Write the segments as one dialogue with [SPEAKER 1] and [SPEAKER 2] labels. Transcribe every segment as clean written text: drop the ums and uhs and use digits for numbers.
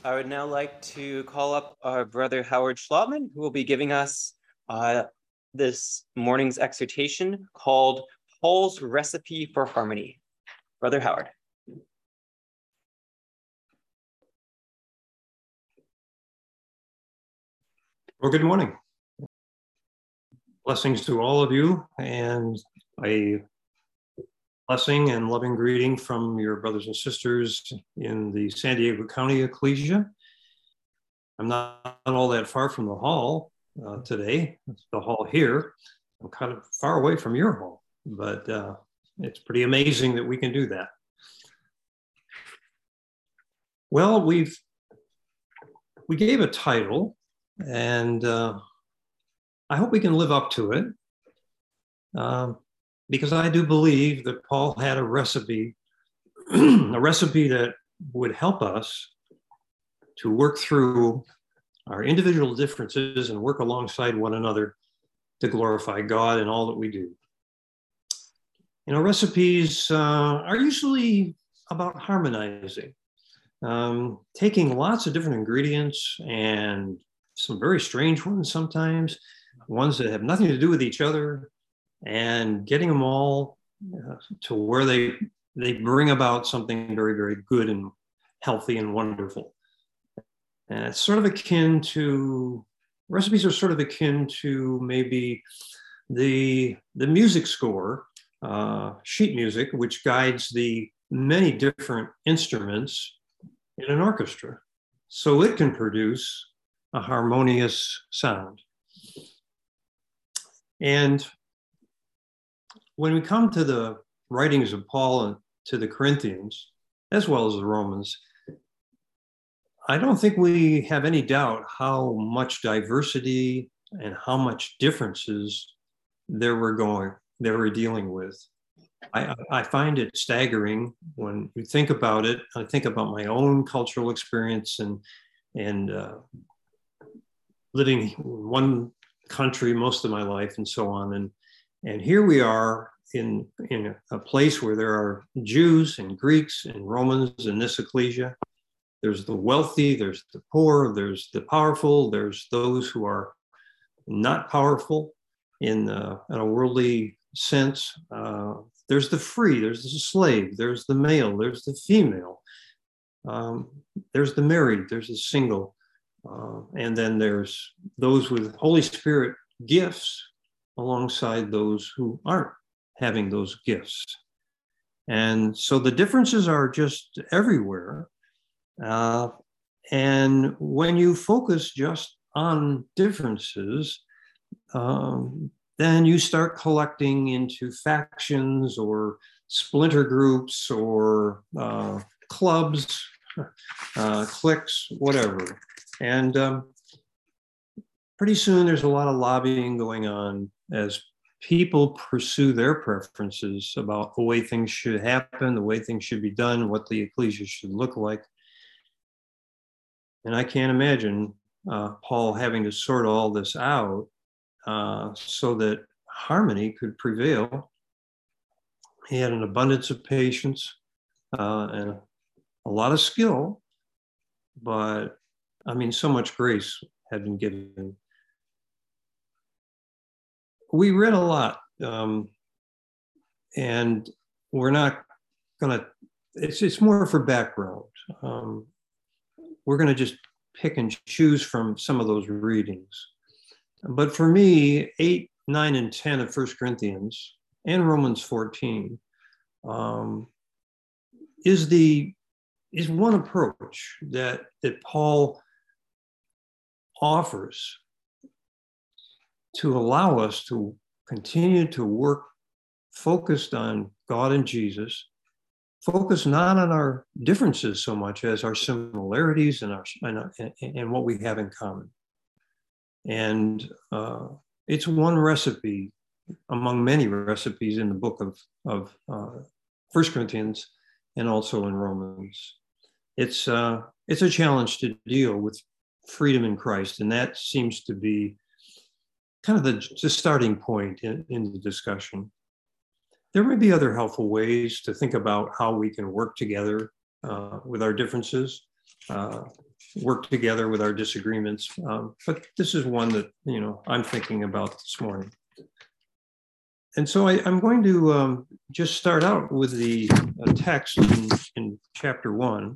[SPEAKER 1] I would now like to call up our brother Howard Schlotman, who will be giving us this morning's exhortation called Paul's Recipe for Harmony. Brother Howard.
[SPEAKER 2] Well, good morning. Blessings to all of you, and a blessing and loving greeting from your brothers and sisters in the San Diego County Ecclesia. I'm not all that far from the hall today. It's the hall here. I'm kind of far away from your hall, but it's pretty amazing that we can do that. Well, we gave a title, and I hope we can live up to it, because I do believe that Paul had a recipe, a recipe that would help us to work through our individual differences and work alongside one another to glorify God in all that we do. You know, recipes are usually about harmonizing, taking lots of different ingredients, and some very strange ones sometimes, ones that have nothing to do with each other, and getting them all to where they bring about something very, very good and healthy and wonderful. And it's sort of akin to, recipes are sort of akin to maybe the music score, sheet music, which guides the many different instruments in an orchestra, so it can produce a harmonious sound. And when we come to the writings of Paul and to the Corinthians, as well as the Romans, I don't think we have any doubt how much diversity and how much differences they were dealing with. I find it staggering when you think about it. I think about my own cultural experience and living in one country most of my life and so on. And here we are in a place where there are Jews and Greeks and Romans in this ecclesia. There's the wealthy, there's the poor, there's the powerful, there's those who are not powerful in a worldly sense. There's the free, there's the slave, there's the male, there's the female, there's the married, there's the single. And then there's those with Holy Spirit gifts alongside those who aren't having those gifts. And so the differences are just everywhere. And when you focus just on differences, then you start collecting into factions or splinter groups or clubs, cliques, whatever. And pretty soon there's a lot of lobbying going on as people pursue their preferences about the way things should happen, the way things should be done, what the ecclesia should look like. And I can't imagine Paul having to sort all this out so that harmony could prevail. He had an abundance of patience and a lot of skill, but I mean, so much grace had been given. We read a lot, and we're not gonna, it's more for background. We're gonna just pick and choose from some of those readings. But for me, 8, 9, and 10 of 1 Corinthians and Romans 14 is one approach that Paul offers to allow us to continue to work focused on God and Jesus, focus not on our differences so much as our similarities and what we have in common. And it's one recipe among many recipes in the book of 1 Corinthians and also in Romans. It's a challenge to deal with freedom in Christ, and that seems to be kind of the starting point in the discussion. There may be other helpful ways to think about how we can work together with our differences. work together with our disagreements. But this is one that, I'm thinking about this morning. And so I'm going to just start out with the text in chapter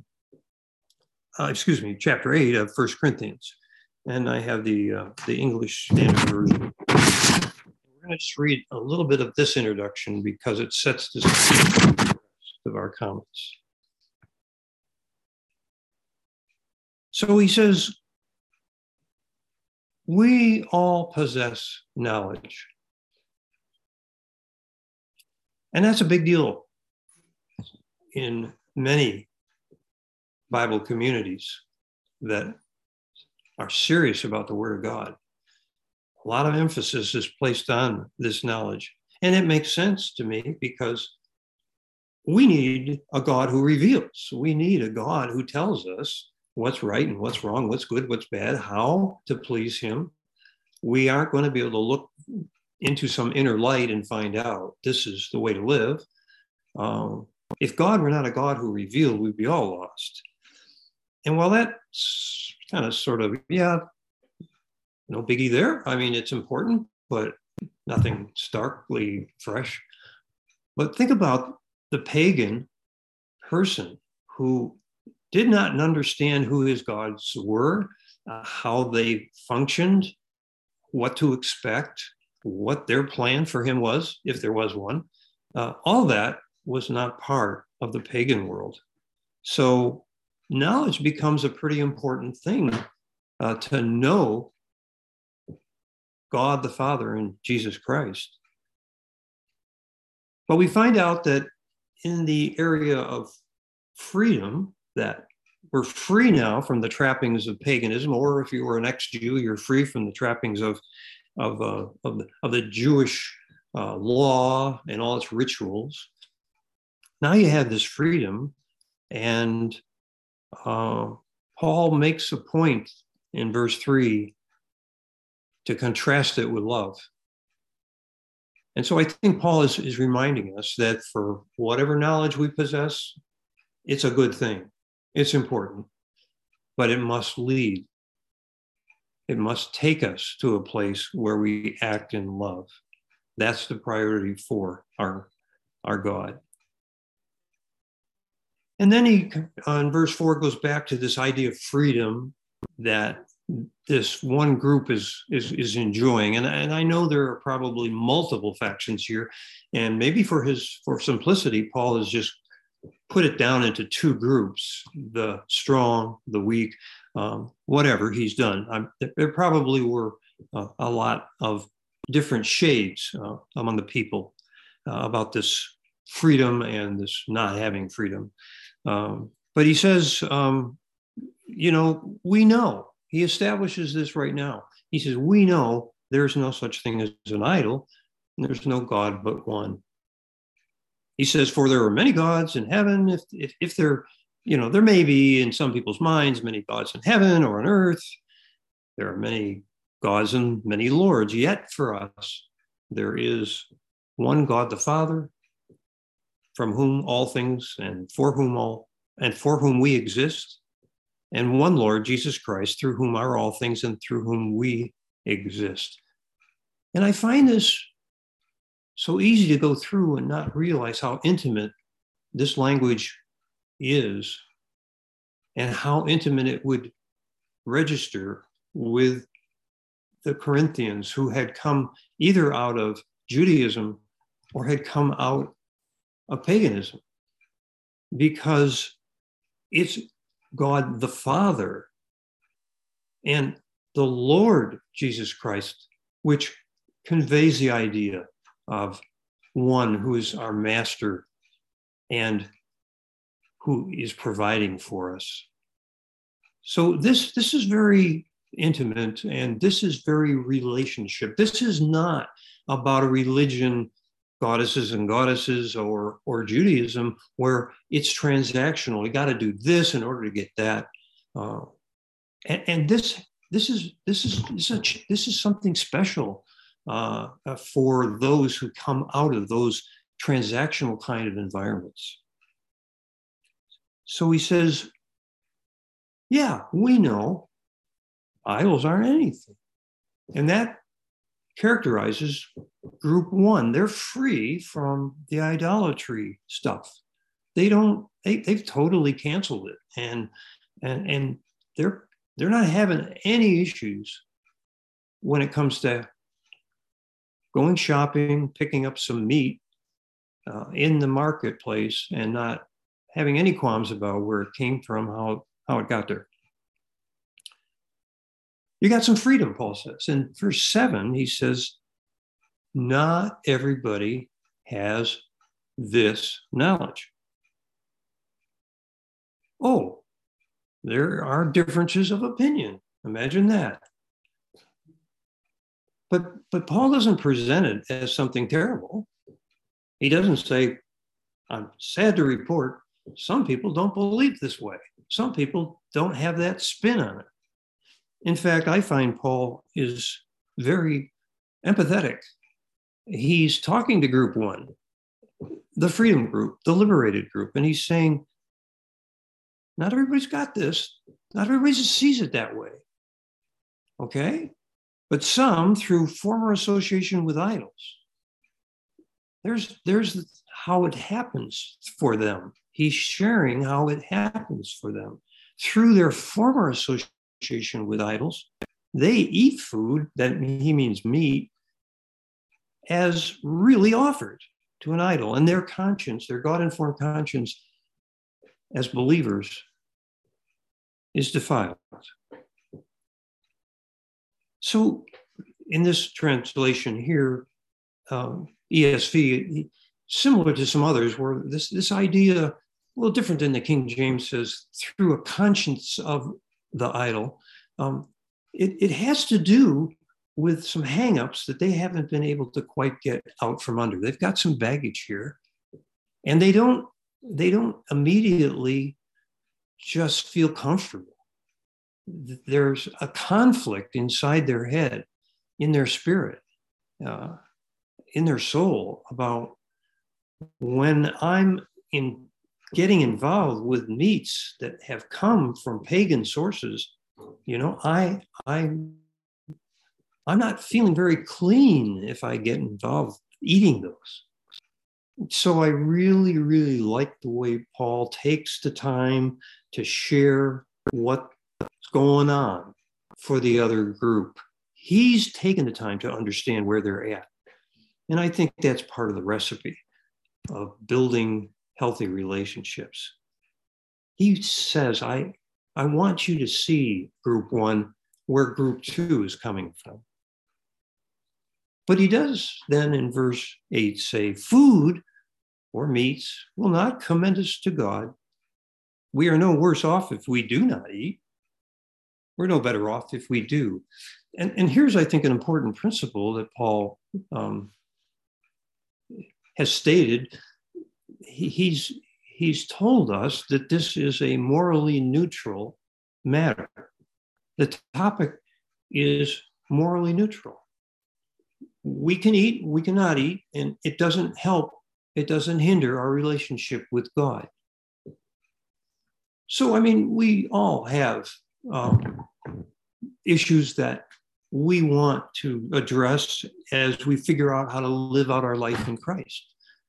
[SPEAKER 2] 8 of 1 Corinthians. And I have the English Standard Version. We're going to just read a little bit of this introduction because it sets the rest of our comments. So he says, we all possess knowledge. And that's a big deal in many Bible communities that are serious about the Word of God. A lot of emphasis is placed on this knowledge. And it makes sense to me because we need a God who reveals. We need a God who tells us what's right and what's wrong, what's good, what's bad, how to please him. We aren't going to be able to look into some inner light and find out this is the way to live. If God were not a God who revealed, we'd be all lost. And while that's kind of sort of, no biggie there. I mean, it's important, but nothing starkly fresh. But think about the pagan person who did not understand who his gods were, how they functioned, what to expect, what their plan for him was, if there was one. All that was not part of the pagan world. So knowledge becomes a pretty important thing to know God the Father and Jesus Christ. But we find out that in the area of freedom, that we're free now from the trappings of paganism, or if you were an ex-Jew, you're free from the trappings of the Jewish law and all its rituals. Now you have this freedom, and Paul makes a point in verse 3 to contrast it with love. And so I think Paul is reminding us that for whatever knowledge we possess, it's a good thing. It's important, but it must lead. It must take us to a place where we act in love. That's the priority for our God. And then he, on verse 4, goes back to this idea of freedom that this one group is enjoying. And I know there are probably multiple factions here. And maybe for simplicity, Paul has just put it down into two groups, the strong, the weak, whatever he's done. There probably were a lot of different shades among the people about this freedom and this not having freedom. But he says, we know. He establishes this right now. He says, we know there's no such thing as an idol, and there's no God but one. He says, for there are many gods in heaven. If there, there may be in some people's minds many gods in heaven or on earth. There are many gods and many lords. Yet for us, there is one God the Father, from whom all things and for whom we exist, and one Lord, Jesus Christ, through whom are all things and through whom we exist. And I find this so easy to go through and not realize how intimate this language is and how intimate it would register with the Corinthians who had come either out of Judaism or had come out of paganism, because it's God the Father and the Lord Jesus Christ, which conveys the idea of one who is our master and who is providing for us. So this is very intimate, and this is very relationship. This is not about a religion, goddesses and goddesses, or Judaism, where it's transactional. You got to do this in order to get that. And this is something special for those who come out of those transactional kind of environments. So he says, Yeah, we know idols aren't anything. And that characterizes group one. They're free from the idolatry stuff. They've totally canceled it. And they're not having any issues when it comes to going shopping, picking up some meat in the marketplace, and not having any qualms about where it came from, how it got there. You got some freedom, Paul says. In verse 7, he says, not everybody has this knowledge. Oh, there are differences of opinion. Imagine that. But Paul doesn't present it as something terrible. He doesn't say, I'm sad to report, some people don't believe this way. Some people don't have that spin on it. In fact, I find Paul is very empathetic. He's talking to group one, the freedom group, the liberated group, and he's saying, not everybody's got this. Not everybody sees it that way. Okay? But some, through former association with idols, there's how it happens for them. He's sharing how it happens for them. Through their former association with idols, they eat food, that he means meat, as really offered to an idol. And their conscience, their God-informed conscience as believers, is defiled. So in this translation here, ESV, similar to some others, where this idea, a little different than the King James says, through a conscience of the idol, it has to do with some hangups that they haven't been able to quite get out from under. They've got some baggage here, and they don't immediately just feel comfortable. There's a conflict inside their head, in their spirit, in their soul, about when I'm getting involved with meats that have come from pagan sources, I'm not feeling very clean if I get involved eating those. So I really, really like the way Paul takes the time to share what's going on for the other group. He's taken the time to understand where they're at. And I think that's part of the recipe of building healthy relationships. He says, I want you to see group one where group two is coming from. But he does then in verse 8 say, food or meats will not commend us to God. We are no worse off if we do not eat. We're no better off if we do. And here's, I think, an important principle that Paul has stated. He's told us that this is a morally neutral matter. The topic is morally neutral. We can eat, we cannot eat, and it doesn't help, it doesn't hinder our relationship with God. So, I mean, we all have issues that we want to address as we figure out how to live out our life in Christ.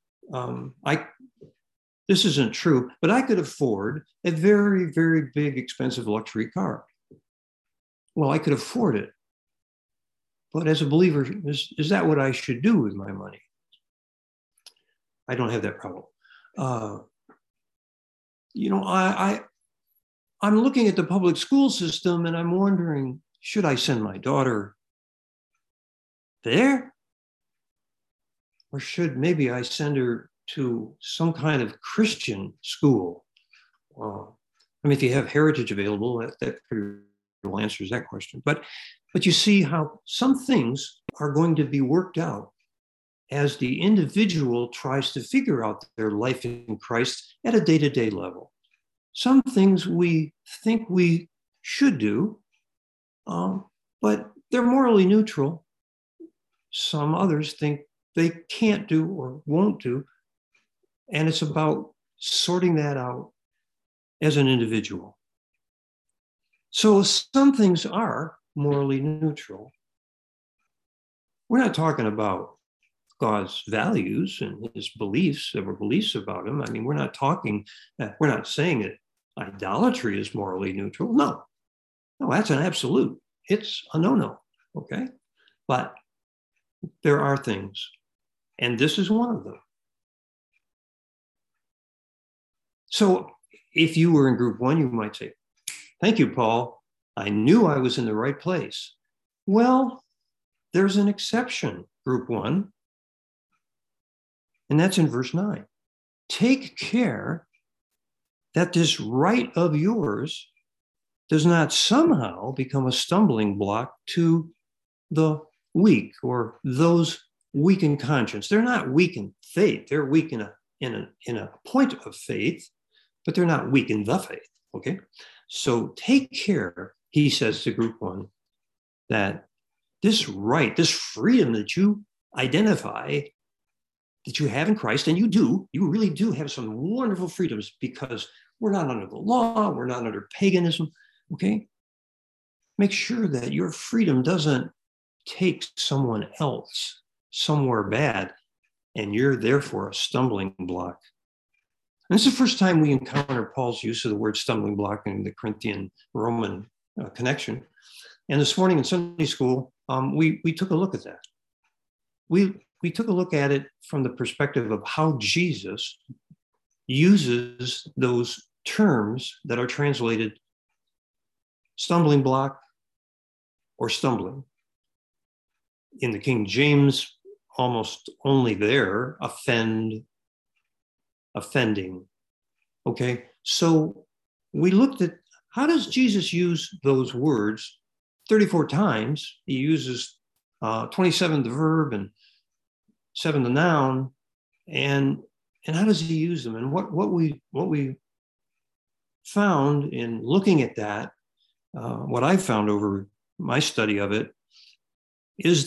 [SPEAKER 2] This isn't true, but I could afford a very, very big, expensive luxury car. Well, I could afford it. But as a believer, is that what I should do with my money? I don't have that problem. I'm looking at the public school system and I'm wondering, should I send my daughter there? Or should maybe I send her to some kind of Christian school? If you have Heritage available, that pretty well answers that question. But you see how some things are going to be worked out as the individual tries to figure out their life in Christ at a day-to-day level. Some things we think we should do, but they're morally neutral. Some others think they can't do or won't do. And it's about sorting that out as an individual. So some things are morally neutral. We're not talking about God's values and his beliefs, our beliefs about him. I mean, we're not saying that idolatry is morally neutral. No, that's an absolute. It's a no-no, okay? But there are things, and this is one of them. So if you were in group one, you might say, thank you, Paul. I knew I was in the right place. Well, there's an exception, group one, and that's in verse 9. Take care that this right of yours does not somehow become a stumbling block to the weak or those weak in conscience. They're not weak in faith. They're weak in a point of faith, but they're not weak in the faith, okay? So take care, he says to group one, that this right, this freedom that you identify that you have in Christ, and you really do have some wonderful freedoms because we're not under the law, we're not under paganism, okay? Make sure that your freedom doesn't take someone else somewhere bad, and you're therefore a stumbling block. And this is the first time we encounter Paul's use of the word stumbling block in the Corinthian-Roman connection. And this morning in Sunday school, we took a look at that. We took a look at it from the perspective of how Jesus uses those terms that are translated stumbling block or stumbling. In the King James, almost only there, offending. Okay, so we looked at how does Jesus use those words 34 times? He uses 27 the verb and 7 the noun, and how does he use them? And what we found in looking at that, what I found over my study of it, is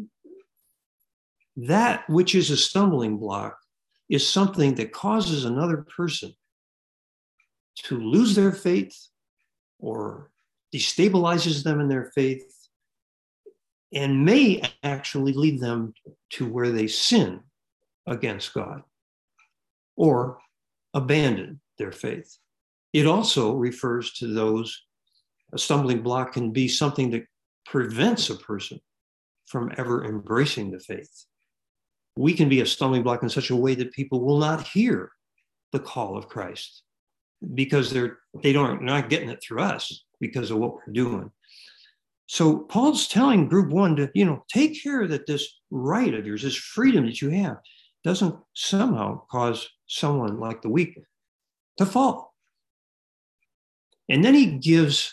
[SPEAKER 2] that which is a stumbling block is something that causes another person to lose their faith or destabilizes them in their faith and may actually lead them to where they sin against God or abandon their faith. It also refers to those, a stumbling block can be something that prevents a person from ever embracing the faith. We can be a stumbling block in such a way that people will not hear the call of Christ because they're not getting it through us because of what we're doing. So Paul's telling group one to, take care that this right of yours, this freedom that you have, doesn't somehow cause someone like the weak to fall. And then he gives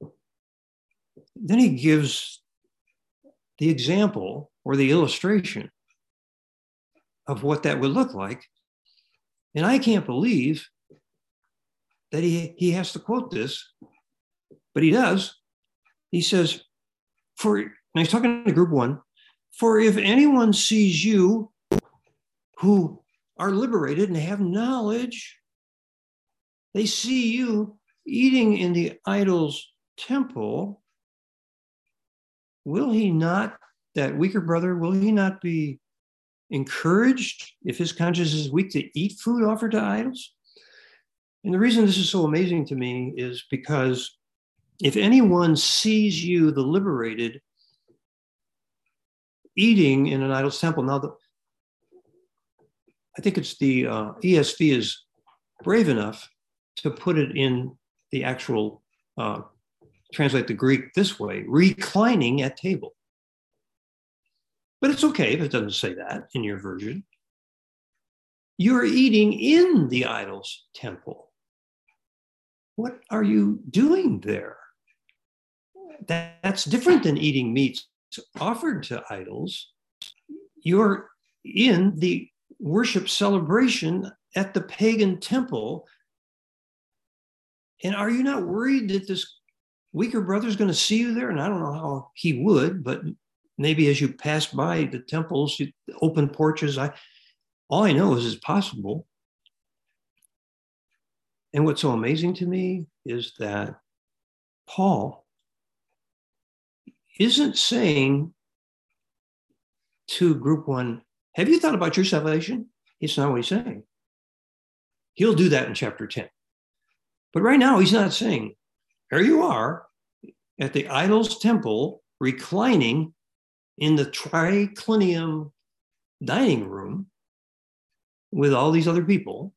[SPEAKER 2] the example or the illustration of what that would look like. And I can't believe that he has to quote this, but he does. He says, and he's talking to group one, for if anyone sees you who are liberated and have knowledge, they see you eating in the idol's temple, will he not, that weaker brother, will he not be encouraged if his conscience is weak to eat food offered to idols? And the reason this is so amazing to me is because if anyone sees you, the liberated, eating in an idol's temple, now I think it's the ESV is brave enough to put it in the actual, translate the Greek this way, reclining at table. But it's okay if it doesn't say that in your version. You're eating in the idol's temple. What are you doing there? That's different than eating meats offered to idols. You're in the worship celebration at the pagan temple. And are you not worried that this weaker brother is going to see you there? And I don't know how he would, but maybe as you pass by the temples, open porches, all I know is it's possible. And what's so amazing to me is that Paul isn't saying to group one, have you thought about your salvation? It's not what he's saying. He'll do that in chapter 10. But right now, he's not saying, here you are at the idol's temple, reclining in the triclinium dining room with all these other people.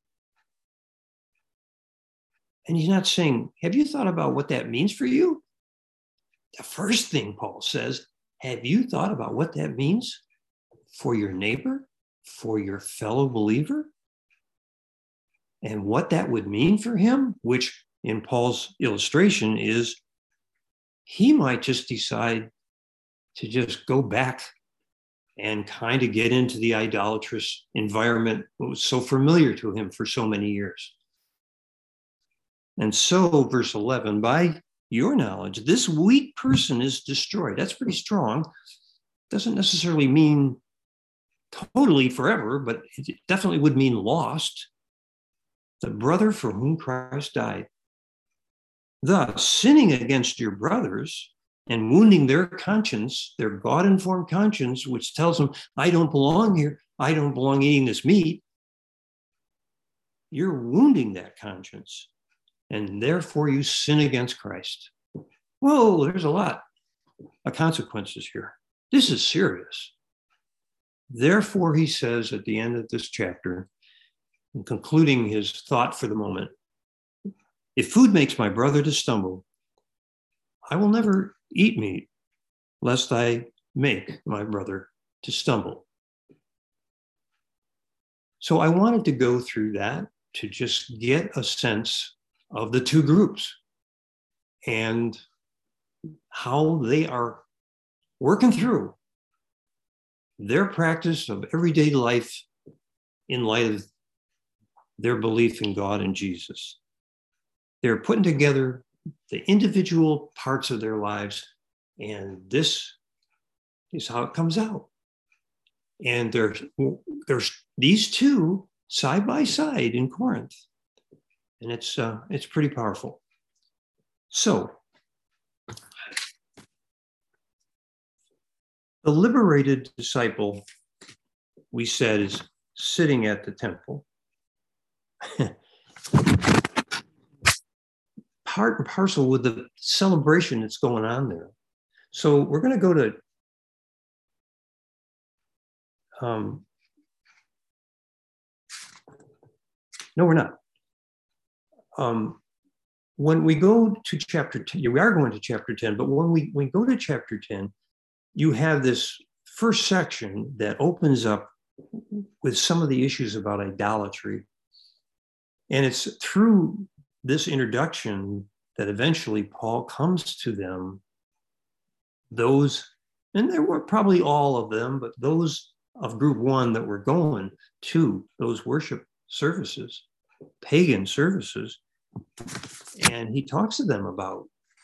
[SPEAKER 2] And he's not saying, have you thought about what that means for you? The first thing Paul says, have you thought about what that means for your neighbor, for your fellow believer? And what that would mean for him, which in Paul's illustration is he might just decide to just go back and kind of get into the idolatrous environment that was so familiar to him for so many years. And so, verse 11, by your knowledge, this weak person is destroyed. That's pretty strong. Doesn't necessarily mean totally forever, but it definitely would mean lost. The brother for whom Christ died. Thus, sinning against your brothers and wounding their conscience, their God-informed conscience, which tells them, I don't belong here, I don't belong eating this meat, you're wounding that conscience, and therefore you sin against Christ. Whoa, there's a lot of consequences here. This is serious. Therefore, he says at the end of this chapter, and concluding his thought for the moment, if food makes my brother to stumble, I will never eat meat, lest I make my brother to stumble. So I wanted to go through that to just get a sense of the two groups and how they are working through their practice of everyday life in light of their belief in God and Jesus. They're putting together the individual parts of their lives, and this is how it comes out. And there's these two side by side in Corinth, and it's pretty powerful. So the liberated disciple, we said, is sitting at the temple. Part and parcel with the celebration that's going on there. So we're going to go to no, we're not. When we go to chapter 10, we are going to chapter 10, but when we go to chapter 10, you have this first section that opens up with some of the issues about idolatry. And it's through this introduction that eventually Paul comes to them, those, and there were probably all of them, but those of group one that were going to those worship services, pagan services. And he talks to them about,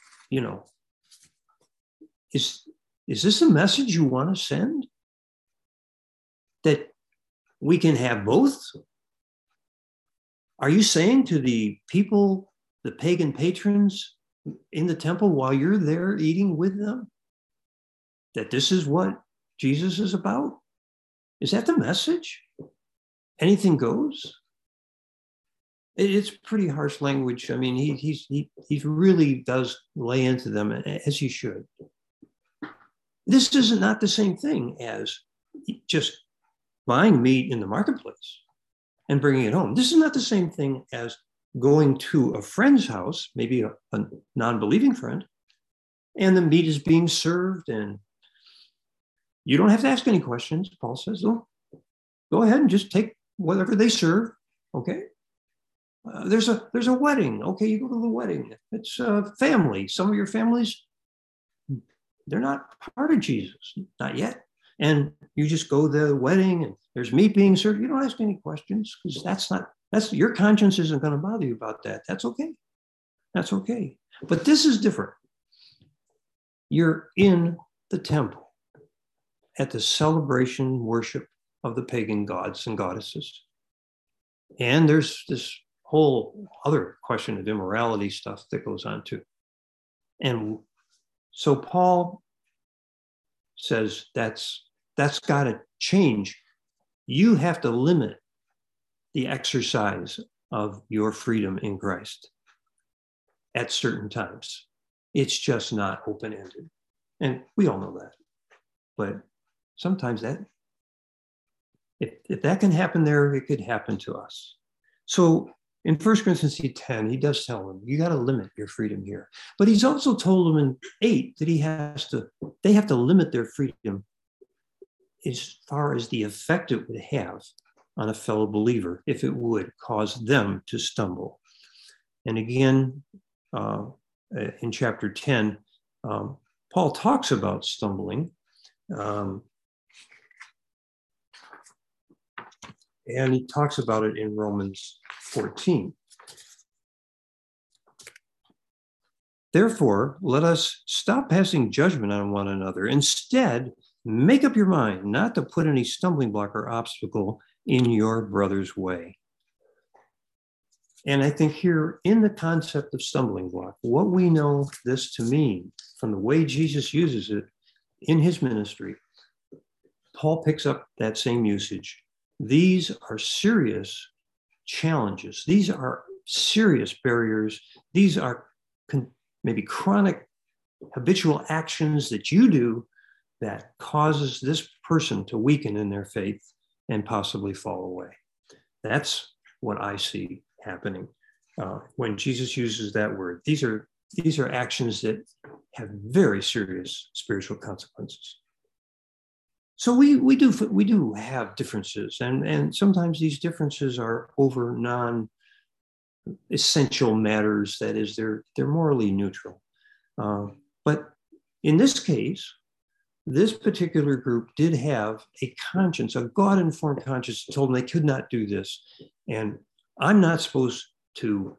[SPEAKER 2] is this a message you want to send? That we can have both? Are you saying to the people, the pagan patrons in the temple while you're there eating with them, that this is what Jesus is about? Is that the message? Anything goes? It's pretty harsh language. I mean, he really does lay into them, as he should. This is not the same thing as just buying meat in the marketplace and bringing it home. This is not the same thing as going to a friend's house, maybe a non-believing friend, and the meat is being served, and you don't have to ask any questions. Paul says, oh, go ahead and just take whatever they serve, okay? There's a wedding. Okay, you go to the wedding. It's a family. Some of your families, they're not part of Jesus, not yet. And you just go to the wedding and there's meat being served. You don't ask any questions because that's your conscience isn't going to bother you about that. That's okay. That's okay. But this is different. You're in the temple at the celebration worship of the pagan gods and goddesses. And there's this whole other question of immorality stuff that goes on too. And so Paul says that's got to change. You have to limit the exercise of your freedom in Christ at certain times. It's just not open-ended. And we all know that. But sometimes that, if that can happen there, it could happen to us. So in 1 Corinthians 10, he does tell them, you got to limit your freedom here. But he's also told them in 8 that they have to limit their freedom as far as the effect it would have on a fellow believer if it would cause them to stumble. And again, in chapter 10, Paul talks about stumbling. And he talks about it in Romans 14. Therefore, let us stop passing judgment on one another. Instead, make up your mind not to put any stumbling block or obstacle in your brother's way. And I think here in the concept of stumbling block, what we know this to mean from the way Jesus uses it in his ministry, Paul picks up that same usage. These are serious challenges. These are serious barriers. These are maybe chronic habitual actions that you do that causes this person to weaken in their faith and possibly fall away. That's what I see happening when Jesus uses that word. These are actions that have very serious spiritual consequences. So we do have differences, and sometimes these differences are over non-essential matters. That is, they're morally neutral. But in this case, this particular group did have a conscience, a God-informed conscience that told them they could not do this. And I'm not supposed to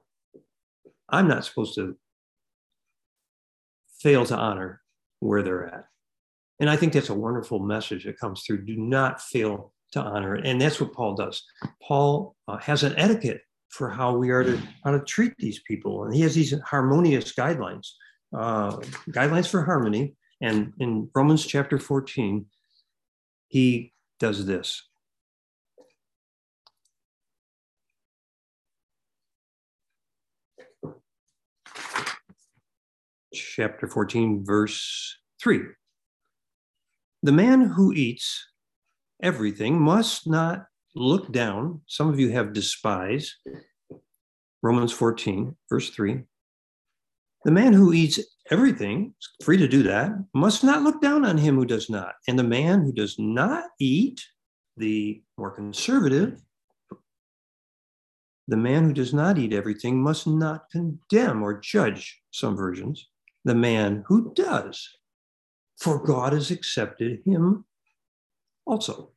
[SPEAKER 2] fail to honor where they're at. And I think that's a wonderful message that comes through. Do not fail to honor it. And that's what Paul does. Paul has an etiquette for how to treat these people. And he has these harmonious guidelines for harmony. And in Romans chapter 14, he does this. Chapter 14, verse 3. The man who eats everything must not look down. Some of you have despised. Romans 14, verse 3. The man who eats everything, free to do that, must not look down on him who does not. And the man who does not eat, the more conservative, the man who does not eat everything must not condemn or judge, some versions, the man who does. For God has accepted him also.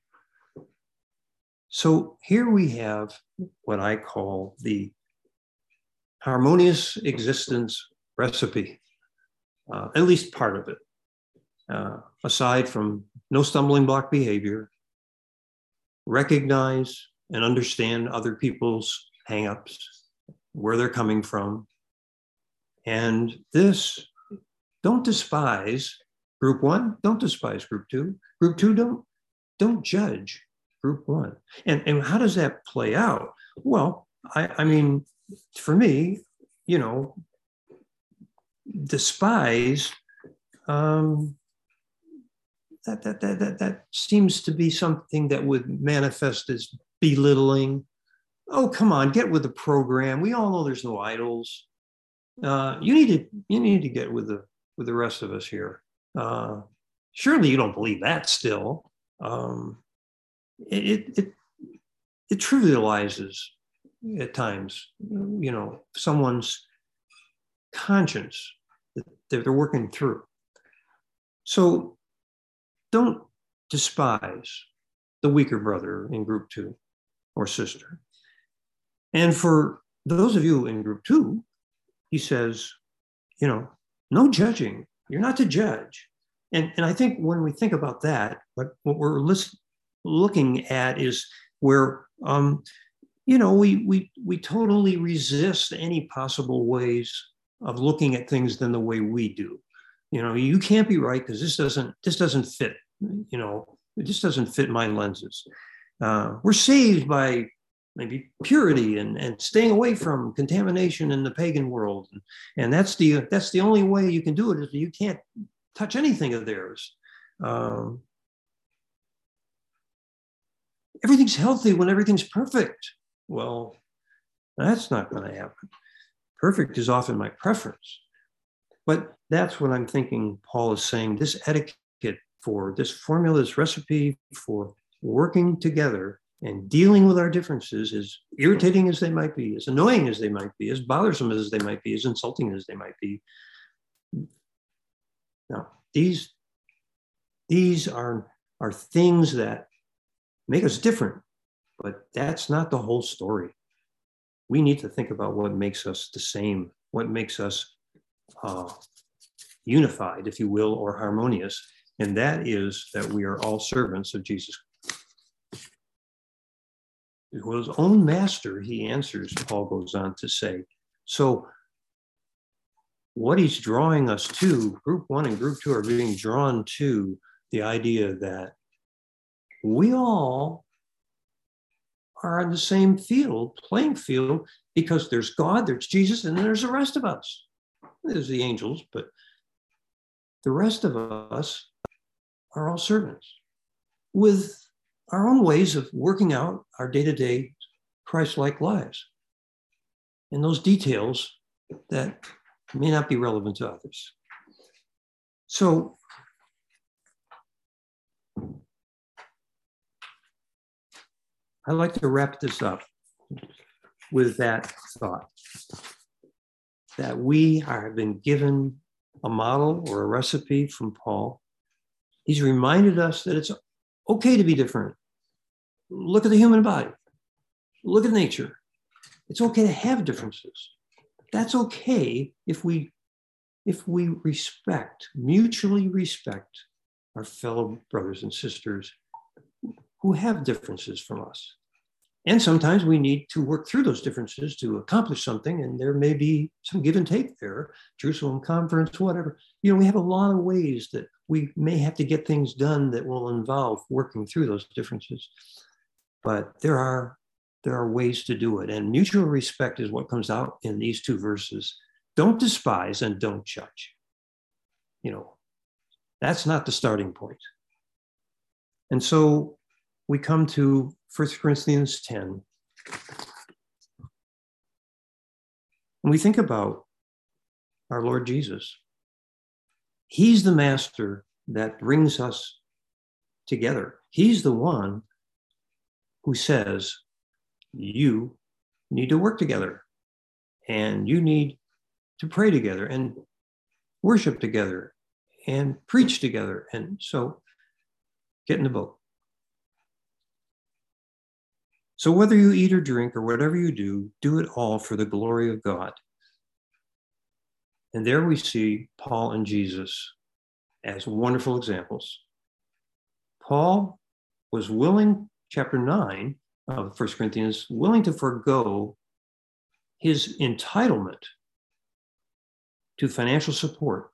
[SPEAKER 2] So here we have what I call the harmonious existence recipe, at least part of it, aside from no stumbling block behavior, recognize and understand other people's hangups, where they're coming from. And this, don't despise Group 1, don't despise Group 2. Group 2, don't judge Group 1. And how does that play out? Well, I mean, for me, despise, that seems to be something that would manifest as belittling. Oh, come on, get with the program. We all know there's no idols. You need to get with the rest of us here. Surely you don't believe that still. It trivializes at times, someone's conscience that they're working through. So don't despise the weaker brother in Group 2 or sister. And for those of you in Group 2, he says, no judging. You're not to judge. And I think when we think about that, what we're looking at is where, we totally resist any possible ways of looking at things than the way we do. You know, you can't be right because this doesn't fit. You know, it just doesn't fit my lenses. We're saved by maybe purity and staying away from contamination in the pagan world, and that's the only way you can do it, is you can't touch anything of theirs. Everything's healthy when everything's perfect. Well, that's not going to happen. Perfect is often my preference. But that's what I'm thinking Paul is saying. This etiquette for this formula, this recipe for working together and dealing with our differences, as irritating as they might be, as annoying as they might be, as bothersome as they might be, as insulting as they might be. Now, these are things that make us different, but that's not the whole story. We need to think about what makes us the same, what makes us unified, if you will, or harmonious, and that is that we are all servants of Jesus. To his own master, he answers, Paul goes on to say. So what he's drawing us to, group one and group two are being drawn to the idea that we all are on the same playing field, because there's God, there's Jesus, and there's the rest of us. There's the angels, but the rest of us are all servants with our own ways of working out our day-to-day Christ-like lives. And those details that may not be relevant to others. So I'd like to wrap this up with that thought, that we have been given a model or a recipe from Paul. He's reminded us that it's okay to be different. Look at the human body. Look at nature. It's okay to have differences. That's okay if we mutually respect our fellow brothers and sisters who have differences from us. And sometimes we need to work through those differences to accomplish something, and there may be some give and take there, Jerusalem Conference, whatever. You know, we have a lot of ways that we may have to get things done that will involve working through those differences. But there are ways to do it, and mutual respect is what comes out in these two verses. Don't despise and don't judge. You know, that's not the starting point. And so we come to 1 Corinthians 10. When we think about our Lord Jesus, he's the master that brings us together. He's the one who says, you need to work together, and you need to pray together and worship together and preach together. And so get in the boat. So whether you eat or drink or whatever you do it all for the glory of God. And there we see Paul and Jesus as wonderful examples. Paul was willing, chapter 9 of 1 Corinthians, willing to forego his entitlement to financial support.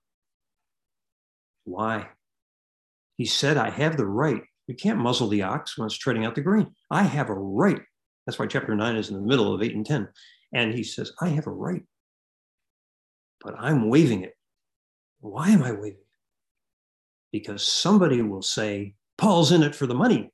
[SPEAKER 2] Why? He said, I have the right. You can't muzzle the ox when it's treading out the grain. I have a right. That's why chapter 9 is in the middle of 8 and 10. And he says, I have a right, but I'm waiving it. Why am I waiving it? Because somebody will say, Paul's in it for the money.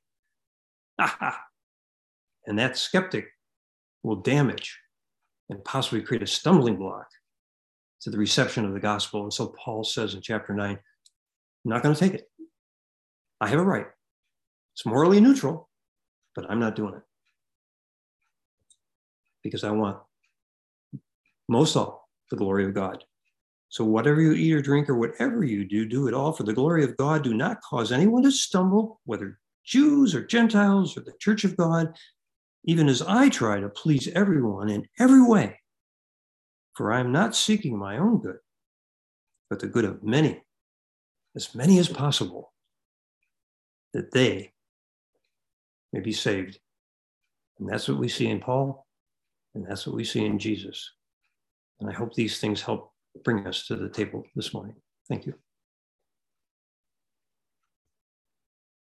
[SPEAKER 2] And that skeptic will damage and possibly create a stumbling block to the reception of the gospel. And so Paul says in chapter 9, I'm not going to take it. I have a right. It's morally neutral, but I'm not doing it. Because I want, most all, the glory of God. So whatever you eat or drink or whatever you do it all for the glory of God. Do not cause anyone to stumble, whether Jews or Gentiles or the church of God, even as I try to please everyone in every way. For I am not seeking my own good, but the good of many, as many as possible, that they may be saved. And that's what we see in Paul, and that's what we see in Jesus. And I hope these things help bring us to the table this morning. Thank you.